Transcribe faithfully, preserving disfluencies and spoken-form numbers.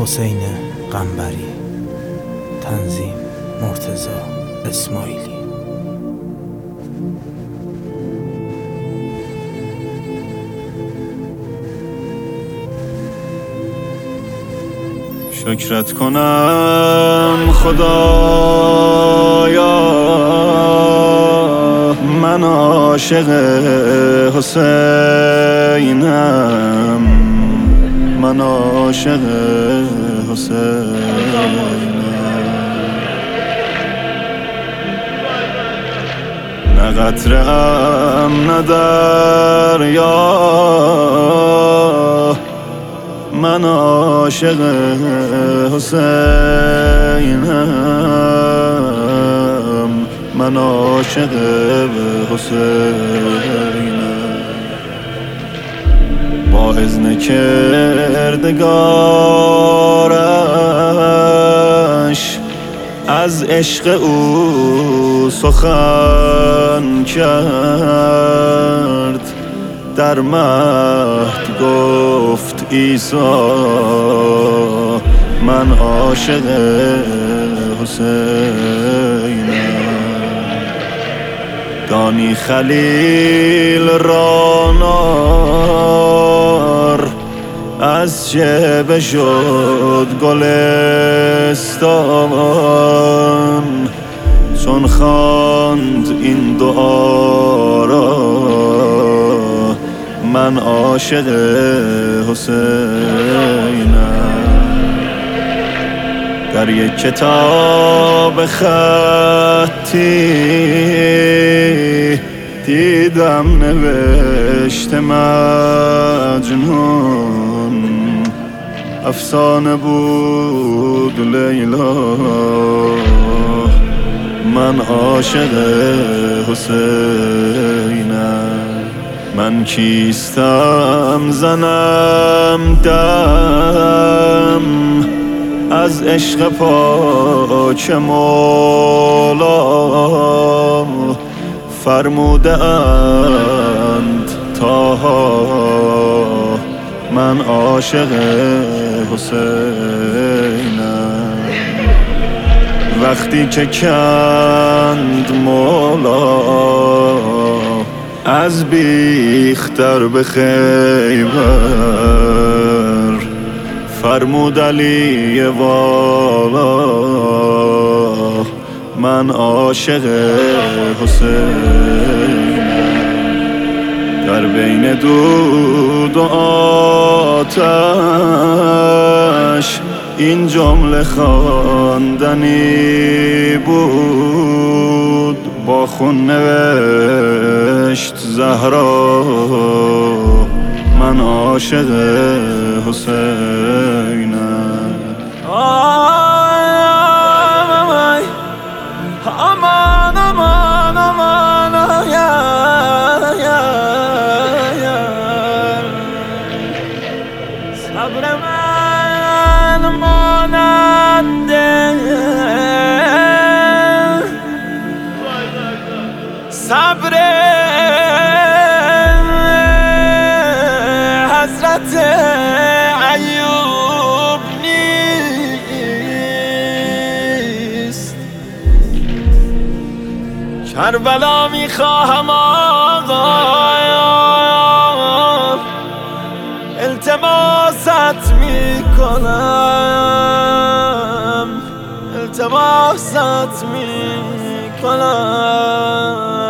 حسین قنبری، تنظیم مرتضی اسماعیلی. شکرت کنم خدایا، من عاشق حسینم، من عاشق حسینم. نه قطره ام نه دریا، من عاشق حسینم، من عاشق حسینم. با اذن کردگارش از عشق او سخن کرد، در مهد گفت عیسی من عاشق حسینم. دانی خلیل را نار از چه بشد گلستان، چون خواند این دعا را من عاشق حسینم. در یک کتاب خطی دیدم نوشته مجنون، افسانه بود لیلا، من عاشق حسینم. من کیستم زنم دم از عشق پاک مولا، فرموده اند طاها من عاشق حسینم. وقتی که کند مولا از بیختر به خیبر، فرمود علی والا من عاشق حسینم. در بین دود و آتش این جمله خواندنی بود، با خون نوشت زهرا من عاشق حسینم. امان امان امان یا یا یا صبر من ماننده، صبر حضرت ایوب نیست. کربلا میخواهم آقا، التماست میکنم، التماست میکنم.